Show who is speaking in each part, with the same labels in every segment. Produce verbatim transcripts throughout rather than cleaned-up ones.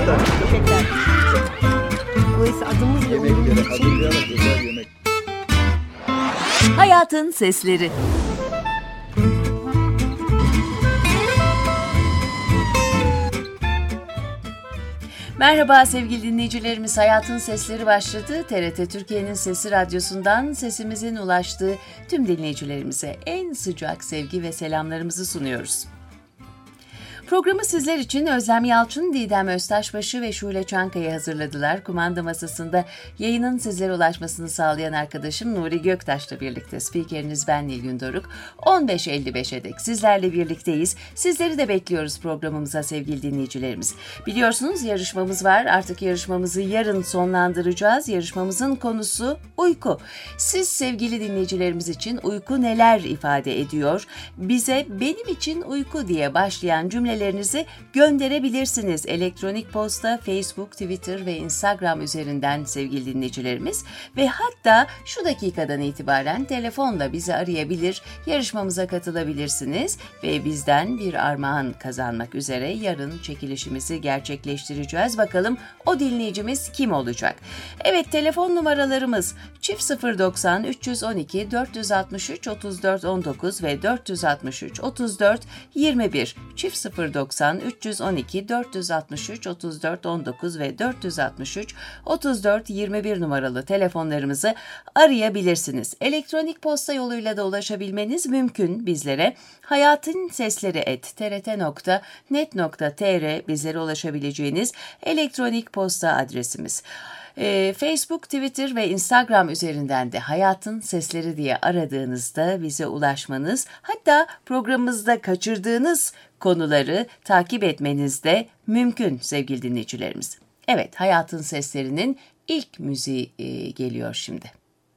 Speaker 1: da.
Speaker 2: Teşekkürler. Dolayısıyla adımız bile uygun
Speaker 1: Yemekleri
Speaker 2: için.
Speaker 1: hazırlayarak özel yemek.
Speaker 3: Hayatın Sesleri. Merhaba sevgili dinleyicilerimiz, Hayatın Sesleri başladı. T R T Türkiye'nin Sesi Radyosu'ndan sesimizin ulaştığı tüm dinleyicilerimize en sıcak sevgi ve selamlarımızı sunuyoruz. Programı sizler için Özlem Yalçın, Didem Öztaşbaşı ve Şule Çankaya hazırladılar. Kumanda masasında yayının sizlere ulaşmasını sağlayan arkadaşım Nuri Göktaş'la birlikte spikeriniz ben Nilgün Doruk. on beş elli beşe dek sizlerle birlikteyiz. Sizleri de bekliyoruz programımıza sevgili dinleyicilerimiz. Biliyorsunuz yarışmamız var. Artık yarışmamızı yarın sonlandıracağız. Yarışmamızın konusu uyku. Siz sevgili dinleyicilerimiz için uyku neler ifade ediyor? Bize benim için uyku diye başlayan cümleler lerinizi gönderebilirsiniz. Elektronik posta, Facebook, Twitter ve Instagram üzerinden sevgili dinleyicilerimiz ve hatta şu dakikadan itibaren telefonla bizi arayabilir, yarışmamıza katılabilirsiniz ve bizden bir armağan kazanmak üzere yarın çekilişimizi gerçekleştireceğiz. Bakalım o dinleyicimiz kim olacak? Evet, telefon numaralarımız çift sıfır doksan üç yüz on iki dört yüz altmış üç otuz dört on dokuz ve dört yüz altmış üç otuz dört yirmi bir, çift sıfır doksan üç yüz on iki dört yüz altmış üç otuz dört on dokuz ve dört yüz altmış üç otuz dört yirmi bir numaralı telefonlarımızı arayabilirsiniz. Elektronik posta yoluyla da ulaşabilmeniz mümkün bizlere. hayatın sesleri et t r t nokta net nokta t r bizlere ulaşabileceğiniz elektronik posta adresimiz. Ee, Facebook, Twitter ve Instagram üzerinden de Hayatın Sesleri diye aradığınızda bize ulaşmanız, hatta programımızda kaçırdığınız konuları takip etmeniz de mümkün sevgili dinleyicilerimiz. Evet, Hayatın Sesleri'nin ilk müziği e, geliyor şimdi.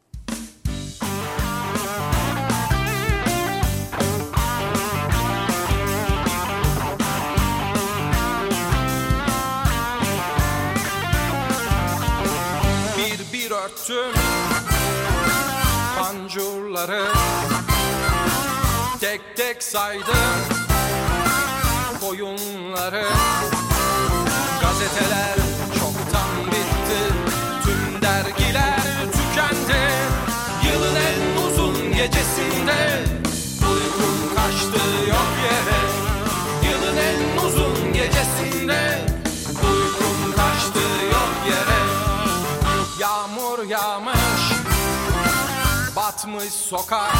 Speaker 4: Örttüm pancurları, tek tek saydım koyunları. Gazeteler çoktan bitti, tüm dergiler tükendi. Yılın en uzun gecesinde uykum kaçtı yok yere. Yılın en uzun gecesinde uykum kaçtı yok yere. Yağmur yağmış, batmış sokak,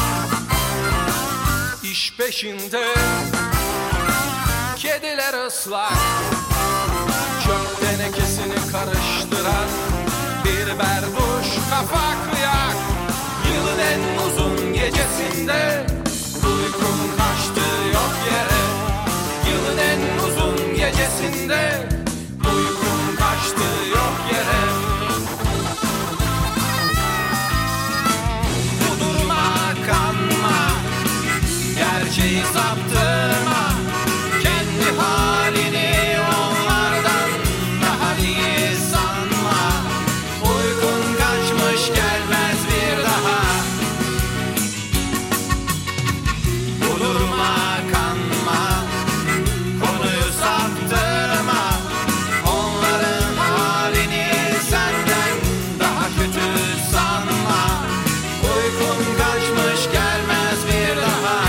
Speaker 4: iş peşinde, kediler ıslak. Çöp tenekesini karıştıran bir berduş kafa kıyak. Yılın en uzun gecesinde uykum kaçtı yok yere. Yılın en uzun gecesinde uykum kaçtı yok yere. Gerçeği saptırma, kendi halini onlardan daha iyi sanma. Uykun kaçmış gelmez bir daha. Bu duruma kanma, konuyu saptırma. Onların halini senden daha kötü sanma. Uykun kaçmış gelmez bir daha.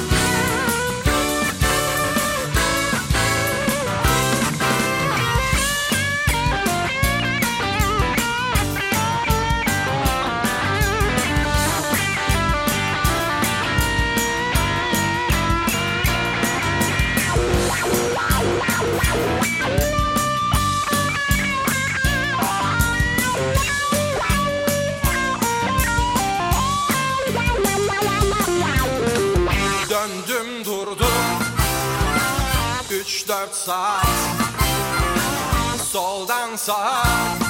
Speaker 4: Döndüm durdum üç dört saat, soldan sağa,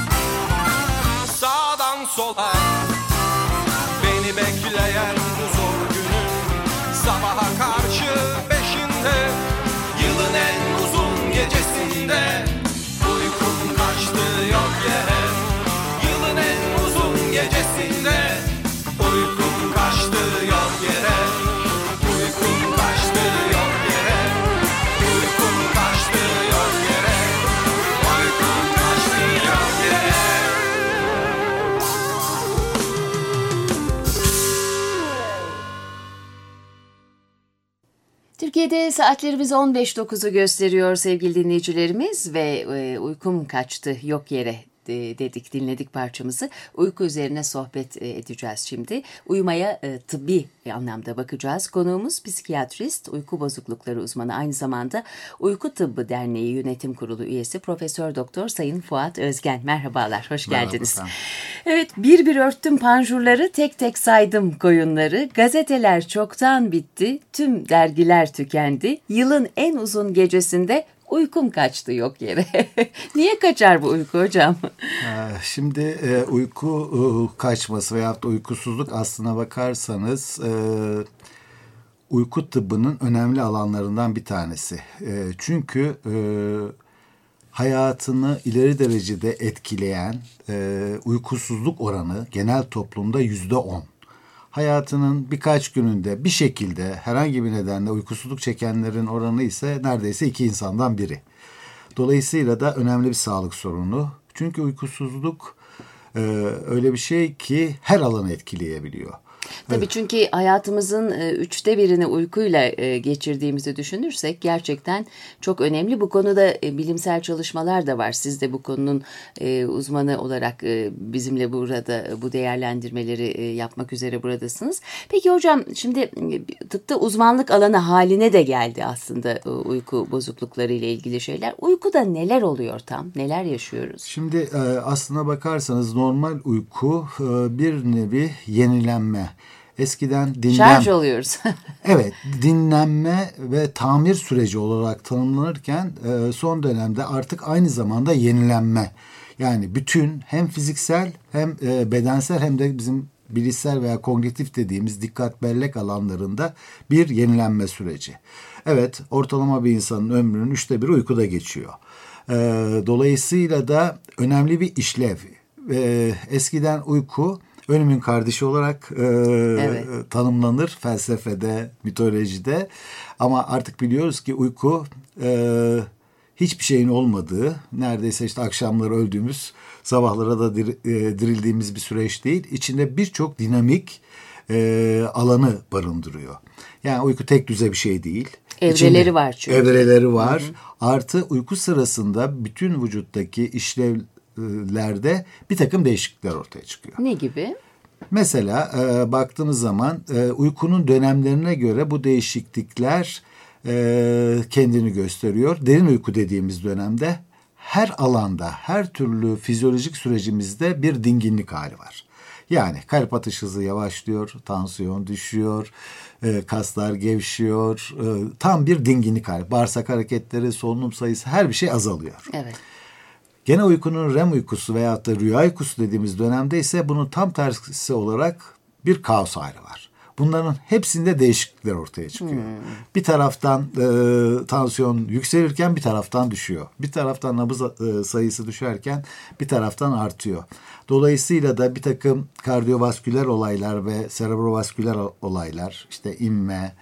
Speaker 4: sağdan sola. Beni bekleyen bu zor günün sabaha karşı beşinde. Yılın en uzun gecesinde uykum kaçtı yok yere. Yılın en uzun gecesinde uykum kaçtı yok yere. Uykum kaçtı yok yere. Uykum kaçtı yok yere. Uykum
Speaker 3: Türkiye'de saatlerimiz on beş dokuzu gösteriyor sevgili dinleyicilerimiz ve e, uykum kaçtı yok yere dedik, dinledik parçamızı. Uyku üzerine sohbet edeceğiz şimdi. Uyumaya e, tıbbi anlamda bakacağız. Konuğumuz psikiyatrist, uyku bozuklukları uzmanı, aynı zamanda Uyku Tıbbı Derneği Yönetim Kurulu üyesi Profesör Doktor Sayın Fuat Özgen. Merhabalar, hoş geldiniz. Merhaba. Evet, bir bir örttüm panjurları, tek tek saydım koyunları. Gazeteler çoktan bitti, tüm dergiler tükendi. Yılın en uzun gecesinde uykum kaçtı yok yere. Niye kaçar bu uyku hocam?
Speaker 1: Şimdi e, uyku e, kaçması veyahut da uykusuzluk aslına bakarsanız e, uyku tıbbının önemli alanlarından bir tanesi. E, çünkü e, hayatını ileri derecede etkileyen e, uykusuzluk oranı genel toplumda yüzde on. Hayatının birkaç gününde bir şekilde herhangi bir nedenle uykusuzluk çekenlerin oranı ise neredeyse iki insandan biri. Dolayısıyla da önemli bir sağlık sorunu. Çünkü uykusuzluk e, öyle bir şey ki her alanı etkileyebiliyor.
Speaker 3: Tabii evet. Çünkü hayatımızın üçte birini uykuyla geçirdiğimizi düşünürsek gerçekten çok önemli. Bu konuda bilimsel çalışmalar da var. Siz de bu konunun uzmanı olarak bizimle burada bu değerlendirmeleri yapmak üzere buradasınız. Peki hocam, şimdi tıpta uzmanlık alanı haline de geldi aslında uyku bozuklukları ile ilgili şeyler. Uykuda neler oluyor tam? Neler yaşıyoruz?
Speaker 1: Şimdi aslına bakarsanız normal uyku bir nevi yenilenme. Eskiden dinlen...
Speaker 3: Şarj oluyoruz.
Speaker 1: Evet, dinlenme ve tamir süreci olarak tanımlanırken son dönemde artık aynı zamanda yenilenme. Yani bütün hem fiziksel hem bedensel hem de bizim bilişsel veya kognitif dediğimiz dikkat bellek alanlarında bir yenilenme süreci. Evet, ortalama bir insanın ömrünün üçte biri uykuda geçiyor. Dolayısıyla da önemli bir işlev. Eskiden uyku ölümün kardeşi olarak e, evet. tanımlanır felsefede, mitolojide. Ama artık biliyoruz ki uyku e, hiçbir şeyin olmadığı, neredeyse işte akşamları öldüğümüz, sabahlara da dir, e, dirildiğimiz bir süreç değil. İçinde birçok dinamik e, alanı barındırıyor. Yani uyku tek düze bir şey değil.
Speaker 3: Evreleri İçinde, var çünkü.
Speaker 1: Evreleri var. Hı hı. Artı uyku sırasında bütün vücuttaki işlev lerde bir takım değişiklikler ortaya çıkıyor.
Speaker 3: Ne gibi?
Speaker 1: Mesela e, baktığımız zaman e, uykunun dönemlerine göre bu değişiklikler e, kendini gösteriyor. Derin uyku dediğimiz dönemde her alanda, her türlü fizyolojik sürecimizde bir dinginlik hali var. Yani kalp atış hızı yavaşlıyor, tansiyon düşüyor, e, kaslar gevşiyor, e, tam bir dinginlik hali. Bağırsak hareketleri, solunum sayısı, her bir şey azalıyor.
Speaker 3: Evet.
Speaker 1: Gene uykunun R E M uykusu veyahut da rüya uykusu dediğimiz dönemde ise bunun tam tersi olarak bir kaos hali var. Bunların hepsinde değişiklikler ortaya çıkıyor. Hmm. Bir taraftan e, tansiyon yükselirken bir taraftan düşüyor. Bir taraftan nabız e, sayısı düşerken bir taraftan artıyor. Dolayısıyla da bir takım kardiyovasküler olaylar ve serebrovasküler olaylar, işte inme,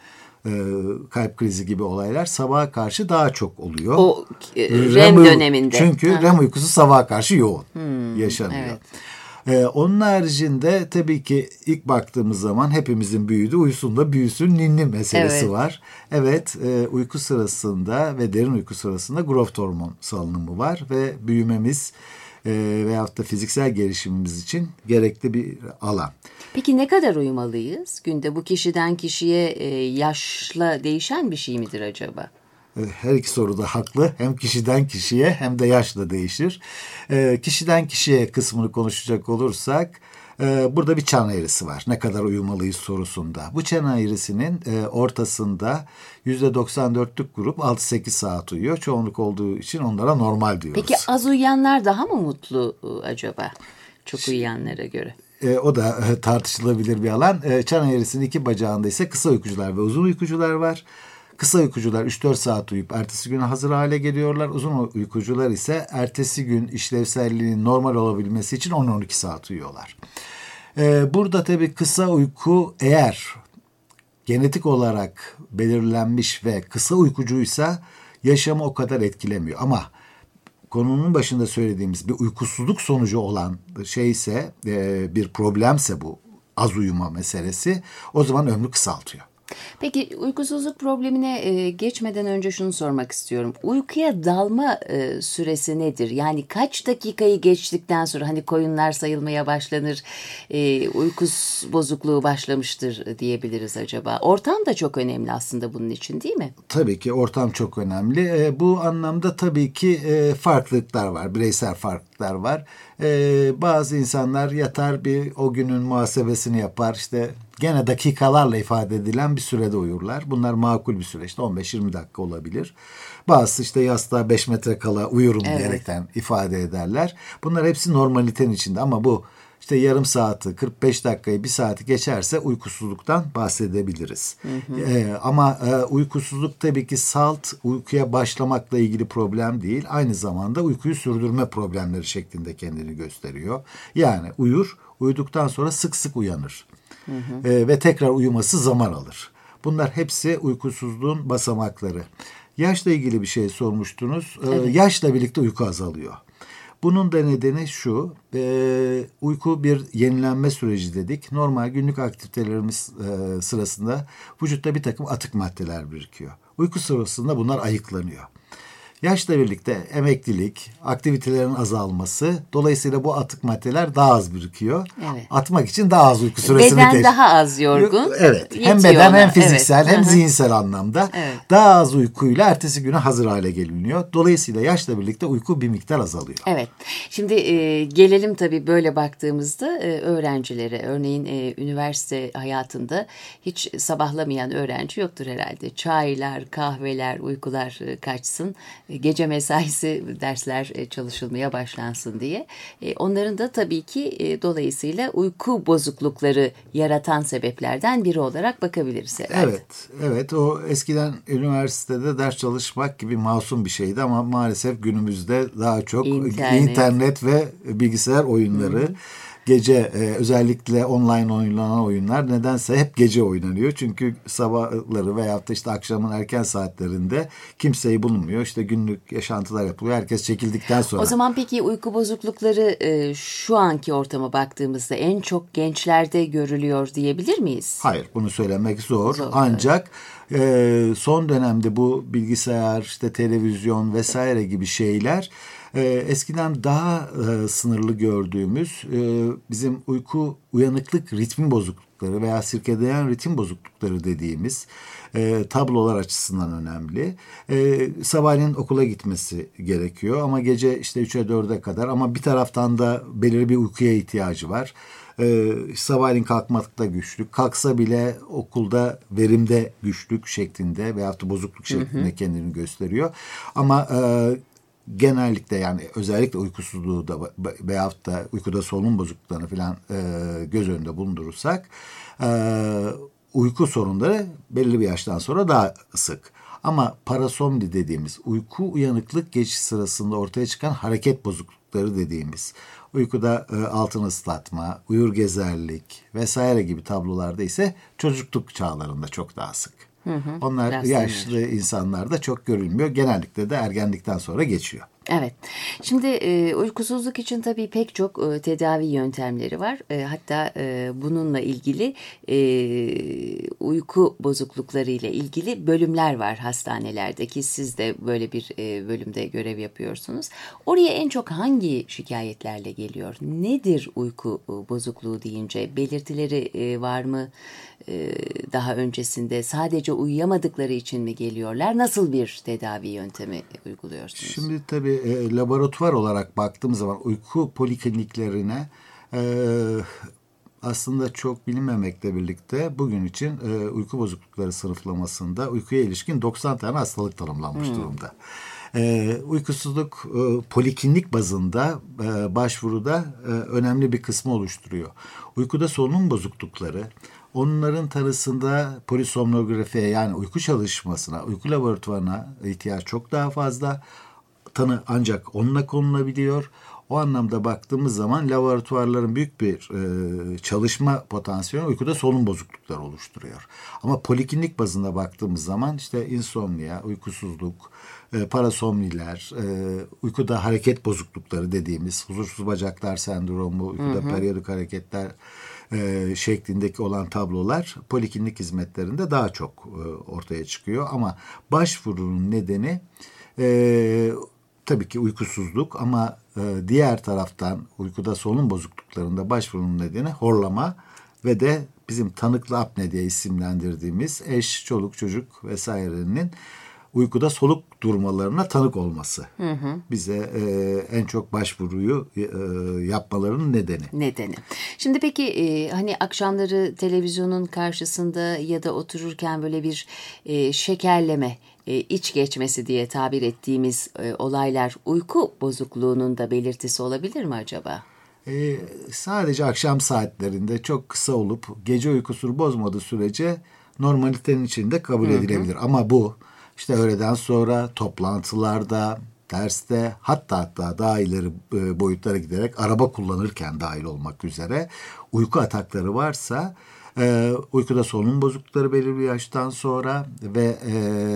Speaker 1: kalp krizi gibi olaylar sabaha karşı daha çok oluyor.
Speaker 3: O e, R E M döneminde.
Speaker 1: Çünkü ha. R E M uykusu sabaha karşı yoğun hmm, yaşanıyor. Evet. Ee, onun haricinde tabii ki ilk baktığımız zaman hepimizin büyüdüğü uyusun da büyüsün ninni meselesi evet. var. Evet, e, uyku sırasında ve derin uyku sırasında growth hormon salınımı var ve büyümemiz e, veyahut da fiziksel gelişimimiz için gerekli bir alan.
Speaker 3: Peki ne kadar uyumalıyız? Günde bu kişiden kişiye e, yaşla değişen bir şey midir acaba?
Speaker 1: Her iki soru da haklı. Hem kişiden kişiye hem de yaşla değişir. E, kişiden kişiye kısmını konuşacak olursak e, burada bir çan eğrisi var. Ne kadar uyumalıyız sorusunda. Bu çan eğrisinin e, ortasında yüzde doksan dörtlük grup altı sekiz saat uyuyor. Çoğunluk olduğu için onlara normal diyoruz.
Speaker 3: Peki az uyuyanlar daha mı mutlu acaba? Çok uyuyanlara göre.
Speaker 1: E, o da e, tartışılabilir bir alan. E, çan eğrisinin iki bacağında ise kısa uykucular ve uzun uykucular var. Kısa uykucular üç dört saat uyuyup ertesi güne hazır hale geliyorlar. Uzun uykucular ise ertesi gün işlevselliğinin normal olabilmesi için on on iki saat uyuyorlar. Ee, burada tabii kısa uyku eğer genetik olarak belirlenmiş ve kısa uykucuysa yaşamı o kadar etkilemiyor. Ama konunun başında söylediğimiz bir uykusuzluk sonucu olan şeyse, e, bir problemse bu az uyuma meselesi, o zaman ömrü kısaltıyor.
Speaker 3: Peki uykusuzluk problemine e, geçmeden önce şunu sormak istiyorum. Uykuya dalma e, süresi nedir? Yani kaç dakikayı geçtikten sonra hani koyunlar sayılmaya başlanır, e, uyku bozukluğu başlamıştır diyebiliriz acaba? Ortam da çok önemli aslında bunun için, değil mi?
Speaker 1: Tabii ki ortam çok önemli. E, bu anlamda tabii ki e, farklılıklar var, bireysel farklılıklar var. E, bazı insanlar yatar bir o günün muhasebesini yapar, işte gene dakikalarla ifade edilen bir sürede uyurlar. Bunlar makul bir süre, işte on beş yirmi dakika olabilir. Bazısı işte yastığa beş metre kala uyurum evet. diyerekten ifade ederler. Bunlar hepsi normalitenin içinde ama bu işte yarım saati, kırk beş dakikayı, bir saati geçerse uykusuzluktan bahsedebiliriz. Hı hı. Ee, ama e, uykusuzluk tabii ki salt uykuya başlamakla ilgili problem değil. Aynı zamanda uykuyu sürdürme problemleri şeklinde kendini gösteriyor. Yani uyur, uyuduktan sonra sık sık uyanır. Hı hı. Ee, ve tekrar uyuması zaman alır. Bunlar hepsi uykusuzluğun basamakları. Yaşla ilgili bir şey sormuştunuz. Ee, evet. Yaşla birlikte uyku azalıyor. Bunun da nedeni şu, e, uyku bir yenilenme süreci dedik. Normal günlük aktivitelerimiz e, sırasında vücutta bir takım atık maddeler birikiyor. Uyku sırasında bunlar ayıklanıyor. Yaşla birlikte emeklilik, aktivitelerin azalması, dolayısıyla bu atık maddeler daha az birikiyor. Evet. Atmak için daha az uyku süresini
Speaker 3: beden teş- daha az yorgun.
Speaker 1: Evet. Hem beden ona. hem fiziksel evet. hem zihinsel anlamda evet. daha az uykuyla ertesi güne hazır hale geliniyor. Dolayısıyla yaşla birlikte uyku bir miktar azalıyor.
Speaker 3: Evet. Şimdi e, gelelim tabii böyle baktığımızda e, öğrencilere. Örneğin e, üniversite hayatında hiç sabahlamayan öğrenci yoktur herhalde. Çaylar, kahveler, uykular e, kaçsın. Gece mesaisi dersler çalışılmaya başlansın diye. Onların da tabii ki dolayısıyla uyku bozuklukları yaratan sebeplerden biri olarak bakabiliriz herhalde.
Speaker 1: Evet, evet. O eskiden üniversitede ders çalışmak gibi masum bir şeydi ama maalesef günümüzde daha çok internet, internet ve bilgisayar oyunları. Hı-hı. Gece e, özellikle online oynanan oyunlar nedense hep gece oynanıyor. Çünkü sabahları veyahut da işte akşamın erken saatlerinde kimseyi bulunmuyor. İşte günlük yaşantılar yapılıyor. Herkes çekildikten sonra.
Speaker 3: O zaman peki uyku bozuklukları e, şu anki ortama baktığımızda en çok gençlerde görülüyor diyebilir miyiz?
Speaker 1: Hayır, bunu söylemek zor. zor Ancak evet. e, son dönemde bu bilgisayar, işte televizyon vesaire gibi şeyler Ee, eskiden daha e, sınırlı gördüğümüz e, bizim uyku uyanıklık ritmi bozuklukları veya sirkadiyen ritim bozuklukları dediğimiz e, tablolar açısından önemli. E, sabahleyin okula gitmesi gerekiyor ama gece işte üçe dörde kadar ama bir taraftan da belirli bir uykuya ihtiyacı var. Ee, sabahleyin kalkmakta güçlük, kalksa bile okulda verimde güçlük şeklinde veyahut da bozukluk şeklinde hı hı. kendini gösteriyor. Ama e, genellikle yani özellikle uykusuzluğu da veyahut da uykuda solunum bozukluklarını falan e, göz önünde bulundurursak e, uyku sorunları belirli bir yaştan sonra daha sık. Ama parasomni dediğimiz uyku uyanıklık geçiş sırasında ortaya çıkan hareket bozuklukları dediğimiz uykuda e, altını ıslatma, uyur gezerlik vesaire gibi tablolarda ise çocukluk çağlarında çok daha sık. Hı hı, Onlar yaşlı insanlarda çok görülmüyor. Genellikle de ergenlikten sonra geçiyor.
Speaker 3: Evet. Şimdi e, uykusuzluk için tabii pek çok e, tedavi yöntemleri var. E, hatta e, bununla ilgili e, uyku bozuklukları ile ilgili bölümler var hastanelerde ki siz de böyle bir e, bölümde görev yapıyorsunuz. Oraya en çok hangi şikayetlerle geliyor? Nedir uyku bozukluğu deyince? Belirtileri e, var mı? E, daha öncesinde sadece uyuyamadıkları için mi geliyorlar? Nasıl bir tedavi yöntemi uyguluyorsunuz?
Speaker 1: Şimdi tabii e, laboratuvar olarak baktığım zaman uyku polikliniklerine e, aslında çok bilinmemekle birlikte bugün için e, uyku bozuklukları sınıflamasında uykuya ilişkin doksan tane hastalık tanımlanmış hmm. durumda. E, uykusuzluk e, poliklinik bazında e, başvuruda e, önemli bir kısmı oluşturuyor. Uykuda solunum bozuklukları, onların tanısında polisomnografiye yani uyku çalışmasına, uyku laboratuvarına ihtiyaç çok daha fazla. Tanı ancak onunla konulabiliyor. O anlamda baktığımız zaman laboratuvarların büyük bir e, çalışma potansiyeli uykuda solunum bozuklukları oluşturuyor. Ama poliklinik bazında baktığımız zaman işte insomnia, uykusuzluk, e, parasomniler, e, uykuda hareket bozuklukları dediğimiz huzursuz bacaklar sendromu, uykuda hı hı. periyodik hareketler e, şeklindeki olan tablolar poliklinik hizmetlerinde daha çok e, ortaya çıkıyor. Ama başvurunun nedeni e, tabii ki uykusuzluk, ama e, diğer taraftan uykuda solunum bozukluklarında başvurunun nedeni horlama ve de bizim tanıklı apne diye isimlendirdiğimiz eş, çoluk, çocuk vesairenin uykuda soluk durmalarına tanık olması. Hı hı. Bize e, en çok başvuruyu e, yapmalarının nedeni.
Speaker 3: Nedeni. Şimdi peki e, hani akşamları televizyonun karşısında ya da otururken böyle bir e, şekerleme, e, iç geçmesi diye tabir ettiğimiz e, olaylar uyku bozukluğunun da belirtisi olabilir mi acaba?
Speaker 1: Ee, sadece akşam saatlerinde çok kısa olup gece uykusunu bozmadığı sürece normalitenin içinde kabul edilebilir. Hı hı. Ama bu işte öğleden sonra toplantılarda, derste, hatta hatta daha ileri boyutlara giderek araba kullanırken dahil olmak üzere uyku atakları varsa, e, uykuda solunum bozuklukları belirli bir yaştan sonra ve e,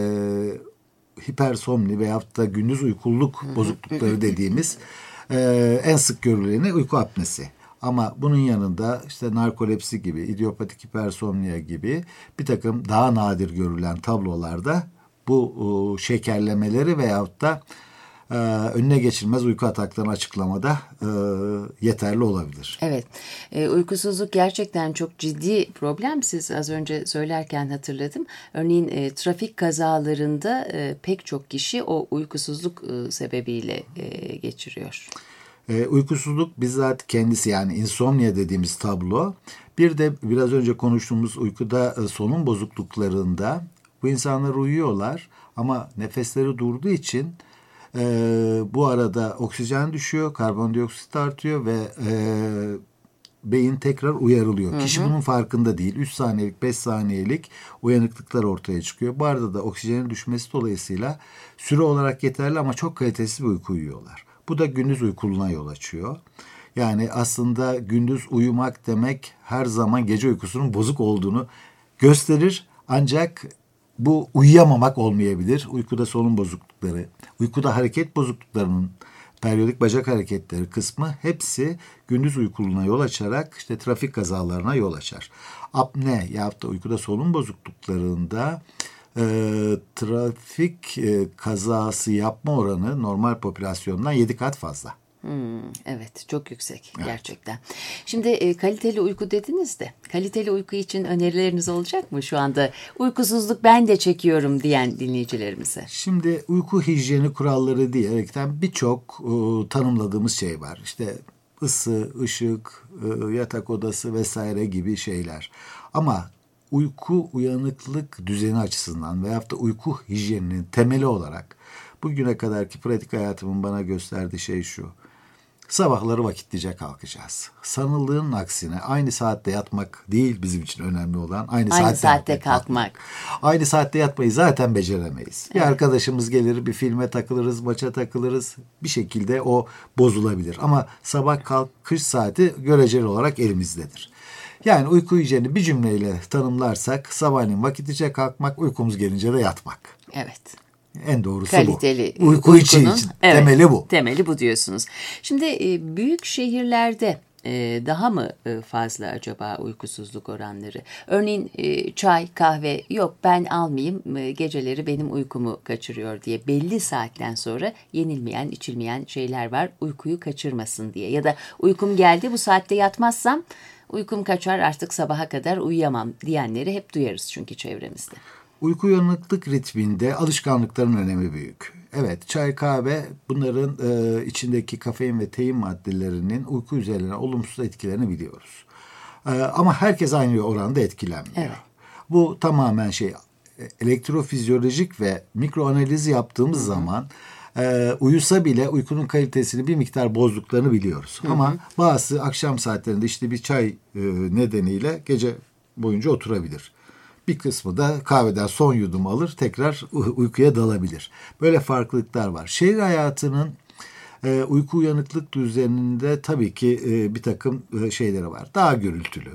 Speaker 1: hipersomni veyahut da gündüz uykuluk bozuklukları dediğimiz Ee, en sık görüleni uyku apnesi. Ama bunun yanında işte narkolepsi gibi, idiopatik hipersomnia gibi bir takım daha nadir görülen tablolarda bu o, şekerlemeleri veyahut da e, önüne geçilmez uyku ataklarını açıklamada e, yeterli olabilir.
Speaker 3: Evet, e, uykusuzluk gerçekten çok ciddi problem. Siz az önce söylerken hatırladım. Örneğin e, trafik kazalarında e, pek çok kişi o uykusuzluk e, sebebiyle e, geçiriyor.
Speaker 1: E, uykusuzluk bizzat kendisi, yani insomnia dediğimiz tablo. Bir de biraz önce konuştuğumuz uykuda e, solunum bozukluklarında bu insanlar uyuyorlar ama nefesleri durduğu için Ee, bu arada oksijen düşüyor, karbondioksit artıyor ve e, beyin tekrar uyarılıyor. Hı hı. Kişi bunun farkında değil. üç saniyelik, beş saniyelik uyanıklıklar ortaya çıkıyor. Bu arada da oksijenin düşmesi dolayısıyla süre olarak yeterli ama çok kalitesiz bir uyku uyuyorlar. Bu da gündüz uykuluğuna yol açıyor. Yani aslında gündüz uyumak demek her zaman gece uykusunun bozuk olduğunu gösterir. Ancak bu uyuyamamak olmayabilir. Uykuda solunum bozuklukları, uykuda hareket bozukluklarının periyodik bacak hareketleri kısmı hepsi gündüz uykuluğuna yol açarak işte trafik kazalarına yol açar. Apne yahut da uykuda solunum bozukluklarında e, trafik e, kazası yapma oranı normal popülasyondan yedi kat fazla.
Speaker 3: Hmm, evet, çok yüksek gerçekten. Evet. Şimdi e, kaliteli uyku dediniz de, kaliteli uyku için önerileriniz olacak mı şu anda? Uykusuzluk ben de çekiyorum diyen dinleyicilerimize.
Speaker 1: Şimdi uyku hijyeni kuralları diyerekten birçok e, tanımladığımız şey var. İşte ısı, ışık, e, yatak odası vesaire gibi şeyler. Ama uyku uyanıklık düzeni açısından veyahut da uyku hijyeninin temeli olarak bugüne kadarki pratik hayatımın bana gösterdiği şey şu: sabahları vakitlice kalkacağız. Sanıldığının aksine aynı saatte yatmak değil bizim için önemli olan. Aynı,
Speaker 3: aynı
Speaker 1: saatte,
Speaker 3: saatte kalkmak. kalkmak.
Speaker 1: Aynı saatte yatmayı zaten beceremeyiz. Evet. Bir arkadaşımız gelir, bir filme takılırız, maça takılırız. Bir şekilde o bozulabilir. Ama sabah kalkış saati göreceli olarak elimizdedir. Yani uyku hijyeni bir cümleyle tanımlarsak sabahleyin vakitlice kalkmak, uykumuz gelince de yatmak.
Speaker 3: Evet.
Speaker 1: En doğrusu
Speaker 3: kaliteli
Speaker 1: bu. Uyku için, için evet, temeli bu.
Speaker 3: Temeli bu diyorsunuz. Şimdi e, büyük şehirlerde e, daha mı e, fazla acaba uykusuzluk oranları? Örneğin e, çay, kahve yok ben almayayım, e, geceleri benim uykumu kaçırıyor diye belli saatten sonra yenilmeyen, içilmeyen şeyler var uykuyu kaçırmasın diye. Ya da uykum geldi, bu saatte yatmazsam uykum kaçar, artık sabaha kadar uyuyamam diyenleri hep duyarız çünkü çevremizde.
Speaker 1: Uyku uyanıklık ritminde alışkanlıkların önemi büyük. Evet, çay, kahve bunların e, içindeki kafein ve tein maddelerinin uyku üzerine olumsuz etkilerini biliyoruz. E, ama herkes aynı oranda etkilenmiyor. Evet. Bu tamamen şey elektrofizyolojik ve mikroanalizi yaptığımız Hı-hı. zaman e, uyusa bile uykunun kalitesini bir miktar bozduklarını biliyoruz. Hı-hı. Ama bazı akşam saatlerinde işte bir çay e, nedeniyle gece boyunca oturabilir. Bir kısmı da kahveden son yudum alır, tekrar uykuya dalabilir. Böyle farklılıklar var. Şehir hayatının e, uyku uyanıklık düzeninde tabii ki e, bir takım e, şeyleri var. Daha gürültülü.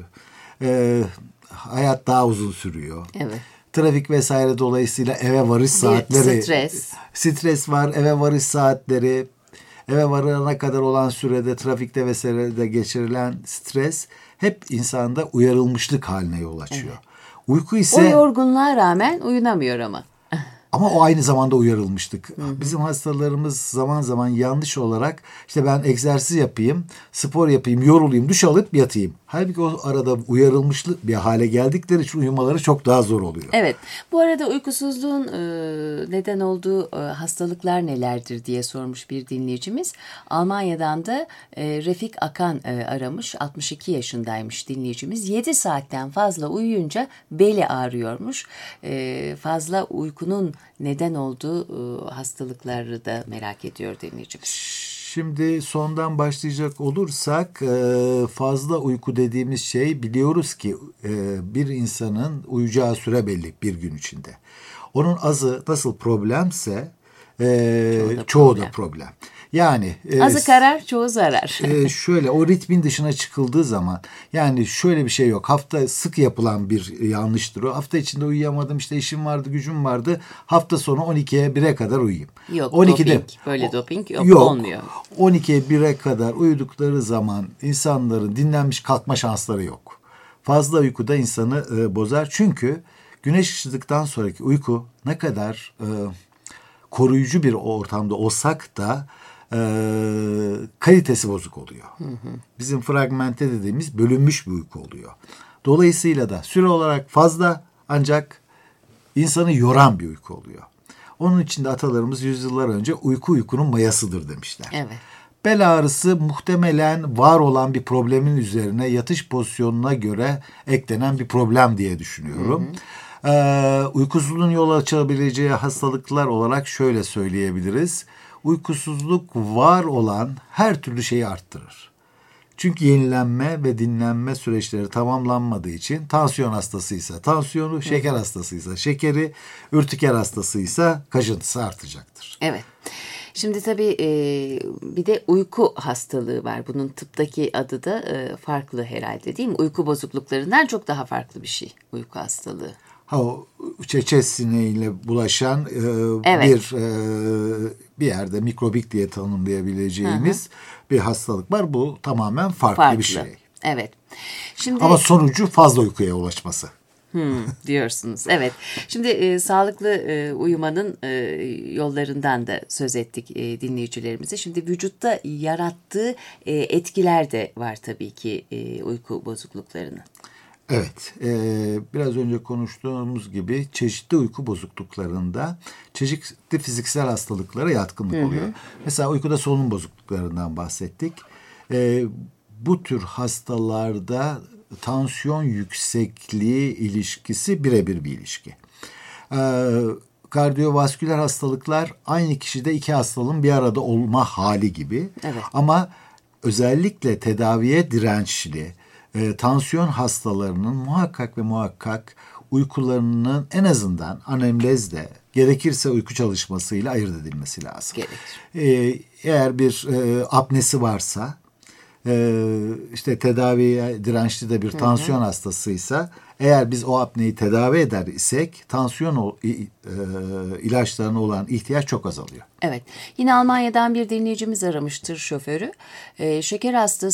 Speaker 1: E, hayat daha uzun sürüyor.
Speaker 3: Evet.
Speaker 1: Trafik vesaire dolayısıyla eve varış saatleri.
Speaker 3: Stres.
Speaker 1: Stres var, eve varış saatleri. eve varana kadar olan sürede trafikte vesairede geçirilen stres hep insanda uyarılmışlık haline yol açıyor. Evet. Uyku ise...
Speaker 3: O yorgunluğa rağmen uyunamıyor ama.
Speaker 1: Ama o aynı zamanda uyarılmıştık. Hı hı. Bizim hastalarımız zaman zaman yanlış olarak işte ben egzersiz yapayım, spor yapayım, yorulayım, duş alıp yatayım. Halbuki o arada uyarılmışlık bir hale geldikleri için uyumaları çok daha zor oluyor.
Speaker 3: Evet. Bu arada uykusuzluğun e, neden olduğu e, hastalıklar nelerdir diye sormuş bir dinleyicimiz. Almanya'dan da e, Refik Akan e, aramış. altmış iki yaşındaymış dinleyicimiz. yedi saatten fazla uyuyunca beli ağrıyormuş. E, fazla uykunun neden olduğu e, hastalıkları da merak ediyor dinleyicimiz.
Speaker 1: Şimdi sondan başlayacak olursak fazla uyku dediğimiz şey biliyoruz ki bir insanın uyuyacağı süre belli bir gün içinde. Onun azı nasıl problemse çoğu da, çoğu problem. da problem. Yani
Speaker 3: azı karar, çoğu zarar.
Speaker 1: e, şöyle o ritmin dışına çıkıldığı zaman yani şöyle bir şey yok. Hafta sık yapılan bir yanlıştır o. Hafta içinde uyuyamadım, işte işim vardı, gücüm vardı. Hafta sonu on ikiye bire kadar uyuyayım.
Speaker 3: Yok on ikide, doping, böyle doping yok,
Speaker 1: yok
Speaker 3: olmuyor.
Speaker 1: on ikiye bire kadar uyudukları zaman insanların dinlenmiş kalkma şansları yok. Fazla uyku da insanı e, bozar. Çünkü güneş ışıdıktan sonraki uyku ne kadar e, koruyucu bir ortamda olsak da e, kalitesi bozuk oluyor. Hı hı. Bizim fragmente dediğimiz bölünmüş bir uyku oluyor. Dolayısıyla da süre olarak fazla ancak insanı yoran bir uyku oluyor. Onun için de atalarımız yüzyıllar önce uyku uykunun mayasıdır demişler.
Speaker 3: Evet.
Speaker 1: Bel ağrısı muhtemelen var olan bir problemin üzerine yatış pozisyonuna göre eklenen bir problem diye düşünüyorum. Hı hı. Ee, uykusuzluğun yol açabileceği hastalıklar olarak şöyle söyleyebiliriz. Uykusuzluk var olan her türlü şeyi arttırır. Çünkü yenilenme ve dinlenme süreçleri tamamlanmadığı için tansiyon hastasıysa tansiyonu, şeker hastasıysa şekeri, ürtiker hastasıysa kaşıntısı artacaktır.
Speaker 3: Evet. Şimdi tabii e, bir de uyku hastalığı var. Bunun tıptaki adı da e, farklı herhalde, değil mi? Uyku bozukluklarından çok daha farklı bir şey uyku hastalığı.
Speaker 1: Ha, o çeçe sineğiyle bulaşan e,
Speaker 3: evet.
Speaker 1: bir e, bir yerde mikrobik diye tanımlayabileceğimiz hı hı. bir hastalık var. Bu tamamen farklı, farklı. bir şey.
Speaker 3: Evet. Şimdi
Speaker 1: ama sonucu fazla uykuya ulaşması.
Speaker 3: Hmm, diyorsunuz. Evet. Şimdi e, sağlıklı e, uyumanın e, yollarından da söz ettik e, dinleyicilerimize. Şimdi vücutta yarattığı e, etkiler de var tabii ki e, uyku bozukluklarının.
Speaker 1: Evet, e, biraz önce konuştuğumuz gibi çeşitli uyku bozukluklarında çeşitli fiziksel hastalıklara yatkınlık hı hı. oluyor. Mesela uykuda solunum bozukluklarından bahsettik. E, bu tür hastalarda tansiyon yüksekliği ilişkisi birebir bir ilişki. E, kardiyovasküler hastalıklar aynı kişide iki hastalığın bir arada olma hali gibi. Evet. Ama özellikle tedaviye dirençli, E, tansiyon hastalarının muhakkak ve muhakkak uykularının en azından anemnezle gerekirse uyku çalışmasıyla ayırt edilmesi lazım. E, eğer bir e, apnesi varsa e, işte tedaviye dirençli de bir tansiyon hı hı. hastasıysa eğer biz o apneyi tedavi eder isek tansiyon o, e, ilaçlarına olan ihtiyaç çok azalıyor.
Speaker 3: Evet. Yine Almanya'dan bir dinleyicimiz aramıştır şoförü. E, şeker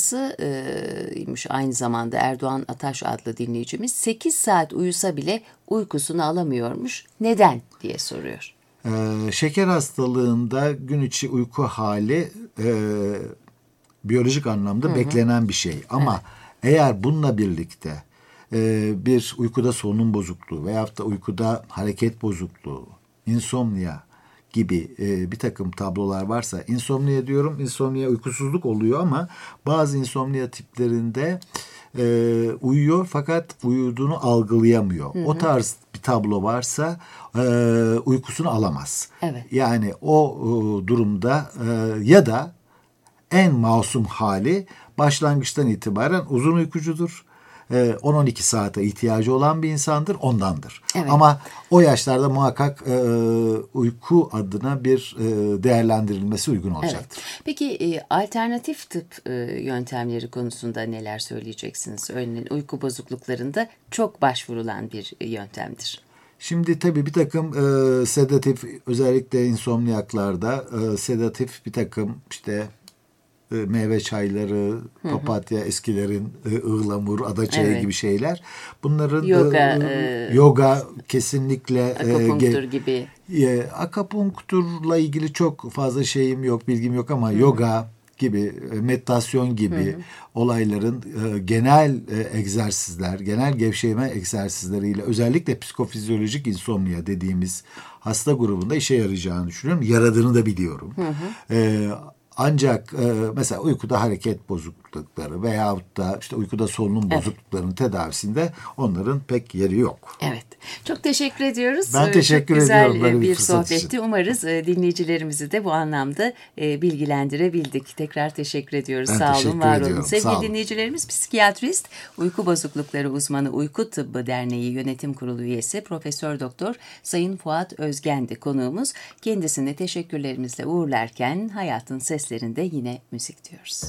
Speaker 3: hastasıymış aynı zamanda Erdoğan Ataş adlı dinleyicimiz. sekiz saat uyusa bile uykusunu alamıyormuş. Neden diye soruyor.
Speaker 1: E, şeker hastalığında gün içi uyku hali e, biyolojik anlamda hı hı. beklenen bir şey. Ama evet. eğer bununla birlikte e, bir uykuda solunum bozukluğu veyahut da uykuda hareket bozukluğu, insomnia gibi e, bir takım tablolar varsa, insomnia diyorum, insomnia uykusuzluk oluyor ama bazı insomnia tiplerinde e, uyuyor fakat uyuduğunu algılayamıyor. Hı hı. O tarz bir tablo varsa e, uykusunu alamaz. Evet. Yani o e, durumda e, ya da en masum hali başlangıçtan itibaren uzun uykucudur. on on iki saate ihtiyacı olan bir insandır, ondandır. Evet. Ama o yaşlarda muhakkak e, uyku adına bir e, değerlendirilmesi uygun olacaktır.
Speaker 3: Evet. Peki e, alternatif tıp e, yöntemleri konusunda neler söyleyeceksiniz? Örneğin uyku bozukluklarında çok başvurulan bir yöntemdir.
Speaker 1: Şimdi tabii bir takım e, sedatif, özellikle insomniyaklarda e, sedatif bir takım işte e, meyve çayları, hı hı. papatya, eskilerin e, ıhlamur, adaçayı evet. gibi şeyler. Bunların
Speaker 3: yoga,
Speaker 1: e,
Speaker 3: e,
Speaker 1: yoga kesinlikle
Speaker 3: akupunktur e, gibi.
Speaker 1: E, akupunkturla ilgili çok fazla şeyim yok, bilgim yok ama hı. yoga gibi, meditasyon gibi hı hı. olayların e, genel e, egzersizler, genel gevşeme egzersizleriyle özellikle psikofizyolojik insomnia dediğimiz hasta grubunda işe yarayacağını düşünüyorum. Yaradığını da biliyorum. Hı hı. E, ancak e, mesela uykuda hareket bozuklukları veyahut da işte uykuda solunum evet. bozukluklarının tedavisinde onların pek yeri yok.
Speaker 3: Evet. Çok teşekkür ediyoruz.
Speaker 1: Ben teşekkür
Speaker 3: Çok
Speaker 1: ediyorum.
Speaker 3: Güzel bir, bir sohbetti. Için. Umarız dinleyicilerimizi de bu anlamda bilgilendirebildik. Tekrar teşekkür ediyoruz.
Speaker 1: Ben
Speaker 3: Sağ
Speaker 1: teşekkür
Speaker 3: olun, var
Speaker 1: ediyorum.
Speaker 3: olun. Sevgili dinleyicilerimiz, psikiyatrist, uyku bozuklukları uzmanı Uyku Tıbbı Derneği Yönetim Kurulu üyesi Profesör Doktor Sayın Fuat Özgen'di konuğumuz. Kendisine teşekkürlerimizle uğurlarken hayatın seslerinde yine müzik diyoruz.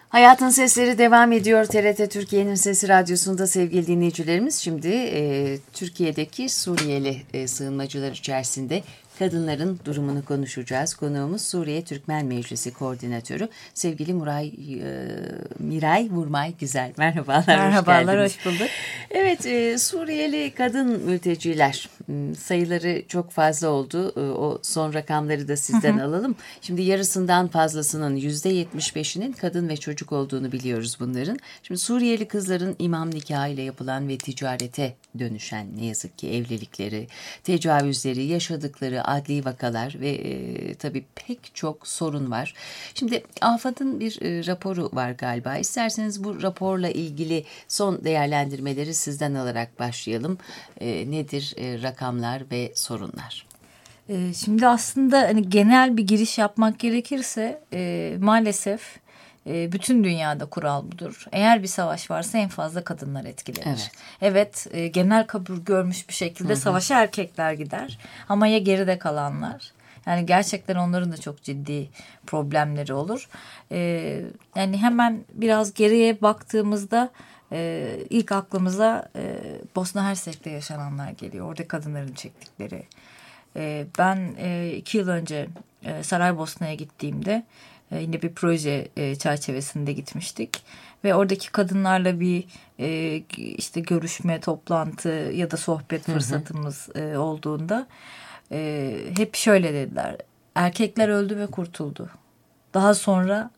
Speaker 3: Hayatın Sesleri devam ediyor. T R T Türkiye'nin Sesi Radyosu'nda sevgili dinleyicilerimiz. Şimdi e, Türkiye'deki Suriyeli e, sığınmacılar içerisinde kadınların durumunu konuşacağız. Konuğumuz Suriye Türkmen Meclisi Koordinatörü sevgili Muray, e, Miray Vurmay Güzel. Merhabalar,
Speaker 2: Merhabalar,
Speaker 3: hoş,
Speaker 2: hoş bulduk.
Speaker 3: Evet, e, Suriyeli kadın mülteciler sayıları çok fazla oldu. E, o son rakamları da sizden hı hı. alalım. Şimdi yarısından fazlasının yüzde yetmiş beşinin kadın ve çocuk olduğunu biliyoruz bunların. Şimdi Suriyeli kızların imam nikahıyla yapılan ve ticarete dönüşen ne yazık ki evlilikleri, tecavüzleri, yaşadıkları adli vakalar ve e, tabii pek çok sorun var. Şimdi AFAD'ın bir e, raporu var galiba. İsterseniz bu raporla ilgili son değerlendirmeleri sizden alarak başlayalım. E, nedir e, rakamlar ve sorunlar?
Speaker 2: E, şimdi aslında hani genel bir giriş yapmak gerekirse e, maalesef e, bütün dünyada kural budur. Eğer bir savaş varsa en fazla kadınlar etkilenir. Evet, evet e, genel kabul görmüş bir şekilde hı hı. savaşa erkekler gider. Ama ya geride kalanlar? Yani gerçekten onların da çok ciddi problemleri olur. Ee, yani hemen biraz geriye baktığımızda e, ilk aklımıza e, Bosna Hersek'te yaşananlar geliyor. Orada kadınların çektikleri. E, ben e, iki yıl önce e, Saraybosna'ya gittiğimde e, yine bir proje e, çerçevesinde gitmiştik. Ve oradaki kadınlarla bir e, işte görüşme, toplantı ya da sohbet fırsatımız hı hı. E, olduğunda e, hep şöyle dediler. Erkekler öldü ve kurtuldu. Daha sonra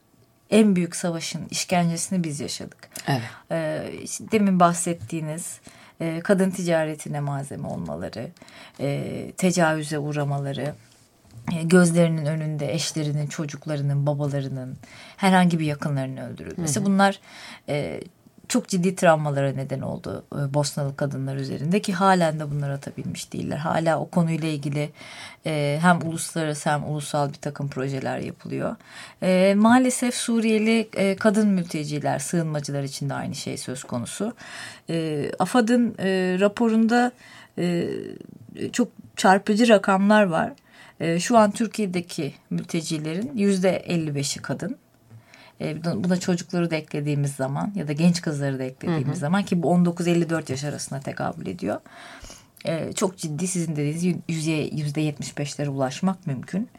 Speaker 2: en büyük savaşın işkencesini biz yaşadık. Evet. E, işte demin bahsettiğiniz e, kadın ticaretine malzeme olmaları, e, tecavüze uğramaları, gözlerinin önünde eşlerinin, çocuklarının, babalarının, herhangi bir yakınlarının öldürülmesi. Hı hı. Bunlar e, çok ciddi travmalara neden oldu e, Bosnalı kadınlar üzerinde ki halen de bunları atabilmiş değiller. Hala o konuyla ilgili e, hem uluslararası hem ulusal bir takım projeler yapılıyor. E, maalesef Suriyeli e, kadın mülteciler, sığınmacılar için de aynı şey söz konusu. E, AFAD'ın e, raporunda e, çok çarpıcı rakamlar var. Şu an Türkiye'deki mültecilerin yüzde elli beşi kadın. Buna çocukları da eklediğimiz zaman ya da genç kızları da eklediğimiz hı hı. zaman ki bu on dokuz elli dört yaş arasına tekabül ediyor. Çok ciddi sizin dediğiniz yüzde yetmiş beşlere ulaşmak mümkün.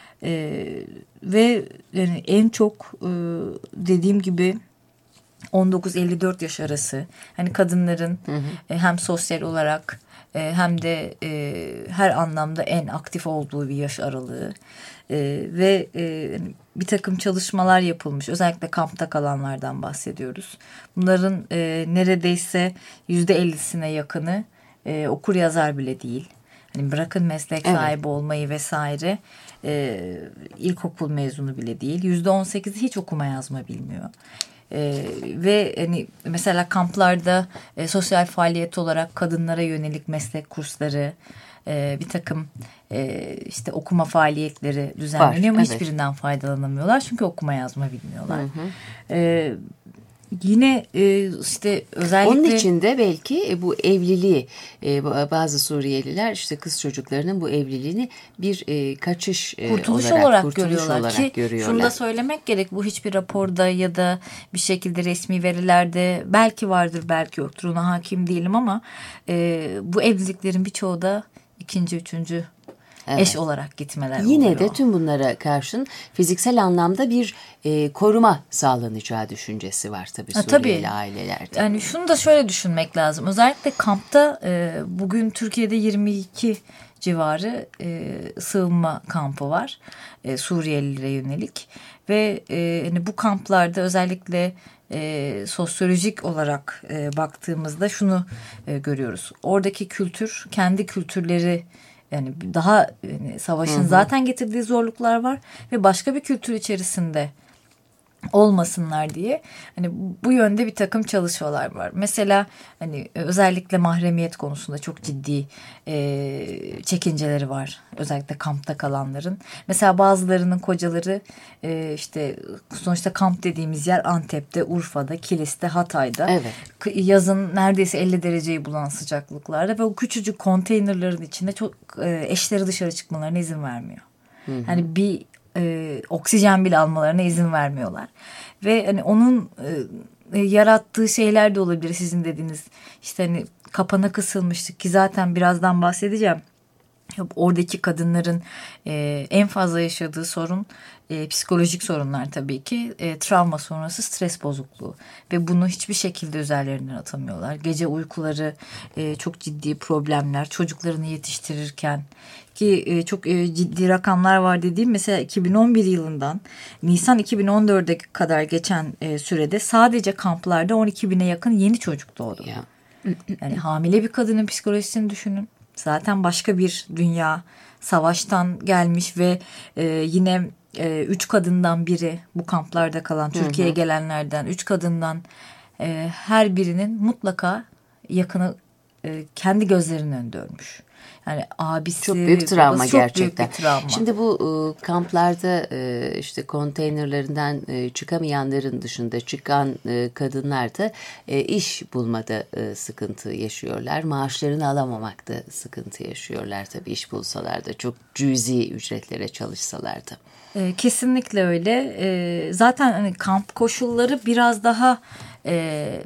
Speaker 2: Ve yani en çok dediğim gibi on dokuz elli dört yaş arası hani kadınların hı hı. hem sosyal olarak hem de e, her anlamda en aktif olduğu bir yaş aralığı e, ve e, bir takım çalışmalar yapılmış. Özellikle kampta kalanlardan bahsediyoruz. Bunların e, neredeyse yüzde ellisine yakını e, okur yazar bile değil. Hani bırakın meslek evet. sahibi olmayı vesaire e, ilkokul mezunu bile değil. yüzde on sekizi hiç okuma yazma bilmiyor. Ee, ve hani mesela kamplarda e, sosyal faaliyet olarak kadınlara yönelik meslek kursları, e, bir takım e, işte okuma faaliyetleri düzenleniyor ama evet. hiçbirinden faydalanamıyorlar çünkü okuma yazma bilmiyorlar. Hı hı. E, Yine e, işte özellikle...
Speaker 3: Onun için de belki bu evliliği e, bazı Suriyeliler işte kız çocuklarının bu evliliğini bir e, kaçış e,
Speaker 2: kurtuluş
Speaker 3: olarak,
Speaker 2: olarak
Speaker 3: kurtuluş
Speaker 2: görüyorlar
Speaker 3: olarak
Speaker 2: ki
Speaker 3: görüyorlar.
Speaker 2: Şunu da söylemek gerek, bu hiçbir raporda ya da bir şekilde resmi verilerde belki vardır belki yoktur ona hakim değilim ama e, bu evliliklerin birçoğu da ikinci, üçüncü evet. eş olarak gitmeler
Speaker 3: Yine
Speaker 2: oluyor.
Speaker 3: de tüm bunlara karşın fiziksel anlamda bir e, koruma sağlanacağı düşüncesi var tabii ha, Suriyeli tabii. ailelerde.
Speaker 2: Yani şunu da şöyle düşünmek lazım. Özellikle kampta e, bugün Türkiye'de yirmi iki civarı e, sığınma kampı var. E, Suriyelilere yönelik ve e, hani bu kamplarda özellikle e, sosyolojik olarak e, baktığımızda şunu e, görüyoruz. Oradaki kültür kendi kültürleri yani daha yani savaşın hı hı. zaten getirdiği zorluklar var ve başka bir kültür içerisinde olmasınlar diye hani bu yönde bir takım çalışmalar var. Mesela hani özellikle mahremiyet konusunda çok ciddi e, çekinceleri var. Özellikle kampta kalanların. Mesela bazılarının kocaları e, işte sonuçta kamp dediğimiz yer Antep'te, Urfa'da, Kilis'te, Hatay'da. Evet. Yazın neredeyse elli dereceyi bulan sıcaklıklarda ve o küçücük konteynerlerin içinde çok e, eşleri dışarı çıkmalarına izin vermiyor. Hı hı. Yani bir e, oksijen bile almalarına izin vermiyorlar. Ve hani onun e, yarattığı şeyler de olabilir sizin dediğiniz. İşte hani kapana kısılmıştık ki zaten birazdan bahsedeceğim. Oradaki kadınların e, en fazla yaşadığı sorun e, psikolojik sorunlar tabii ki. E, travma sonrası stres bozukluğu ve bunu hiçbir şekilde üzerlerinden atamıyorlar. Gece uykuları e, çok ciddi problemler. Çocuklarını yetiştirirken ki e, çok e, ciddi rakamlar var dediğim, mesela iki bin on bir yılından Nisan iki bin on dörde kadar geçen e, sürede sadece kamplarda on iki bine yakın yeni çocuk doğdu.
Speaker 3: Ya.
Speaker 2: Yani hamile bir kadının psikolojisini düşünün. Zaten başka bir dünya, savaştan gelmiş ve e, yine e, üç kadından biri bu kamplarda kalan, Türkiye'ye gelenlerden üç kadından e, her birinin mutlaka yakını e, kendi gözlerinin önünde ölmüş. Yani abisi,
Speaker 3: çok büyük travma
Speaker 2: babası, çok
Speaker 3: gerçekten.
Speaker 2: Büyük bir travma.
Speaker 3: Şimdi bu e, kamplarda e, işte konteynerlerinden e, çıkamayanların dışında çıkan e, kadınlar da e, iş bulmada e, sıkıntı yaşıyorlar. Maaşlarını alamamakta sıkıntı yaşıyorlar tabii, iş bulsalar da, çok cüzi ücretlere çalışsalar da.
Speaker 2: E, kesinlikle öyle. E, zaten hani kamp koşulları biraz daha e,